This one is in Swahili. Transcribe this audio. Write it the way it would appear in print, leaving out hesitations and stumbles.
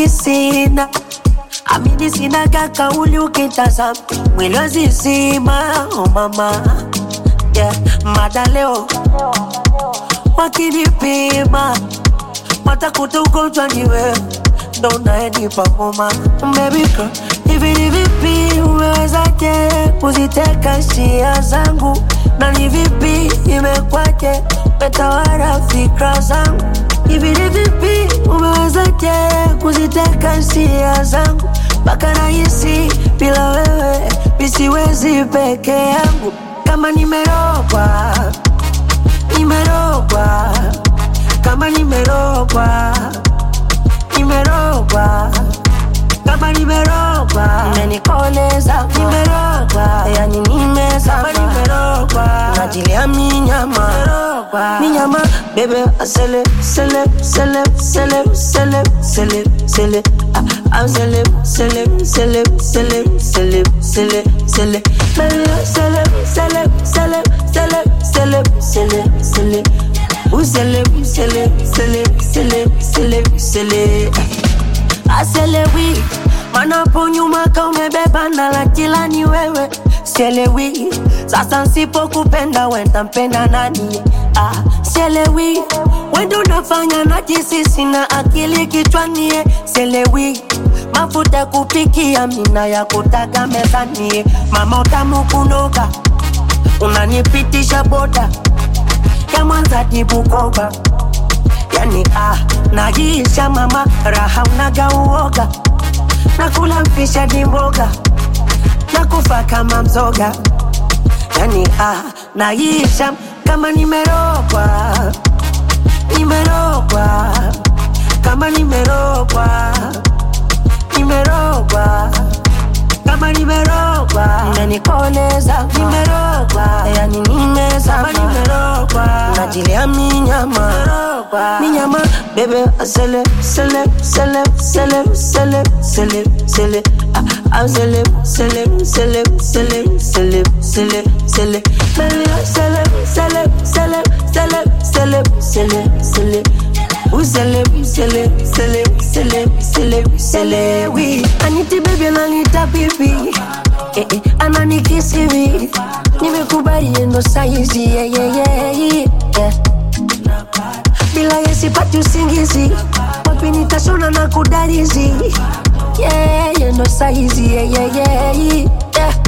sina. Amini sina kauli ukitazama mwili wazizima. Oh mama, yeah, madaleo wakinipima watakuta ugonjwa ni wewe, ndo unayenipa homa. Baby girl, hivi ni vipi umewezaje kuziteka hisia zangu? Na ni vipi imekwaje umetawala fikra zangu? Hivi ni vipi umewezaje kuziteka hisia zangu? Mpaka nahisi bila wewe misiwezi peke yangu. Kama nimerogwa, nimerogwa. Kama nimerogwa, nimerogwa. Kama nimerogwa, umenikoleza. Nimerogwa, yani nimezama. Nimerogwa, najilia minyama. Minyama, bebe, asele, sele, sele, sele, sele, sele, sele. I'm celeb, celeb, celeb, celeb, celeb, celeb, celeb. Celeb, celeb, celeb, celeb, celeb, celeb, celeb. Ooh, celeb, celeb, celeb, celeb, celeb, celeb. Aselewi, manapo nyuma ka umebeba na la kila ni wewe. Selewi, sasa nsipo kupenda wenda mpenda nani? Selewi, wendo nafanya na jisi sina akili kichwani. Selewi, mafuta kupikia mina ya kutaga mezani. Mama utamu kunoga, unanipitisha boda ya Mwanza Bukoba. Yani naisha mama, raha unaga uoga. Nakula mfisha di mboga, nakufa kama mzoga. Yani naisha kama nimerogwa, nimerogwa. Kama nimerogwa, nimerogwa. Kama nimerogwa, umenikoleza. Nimerogwa, yani nimezama. Nimerogwa, najilia minyama. Minyama, bebe, asele, sele, sele, sele, sele, sele, sele. I'm celeb, celeb, celeb, celeb, celeb, celeb, celeb. Celeb, celeb, celeb, celeb, celeb, celeb, celeb. Ooh, celeb, celeb, celeb, celeb, celeb, celeb. Oui, Aniti baby ananita bibi. Ananikisi hivi. Nimekubali ndo saizi, yeah, yeah, yeah, yeah. Bila yesi pati usingizi, wapi nitashona na kudarizi. Yeah, ndo saizi, yeah, yeah, yeah, yeah.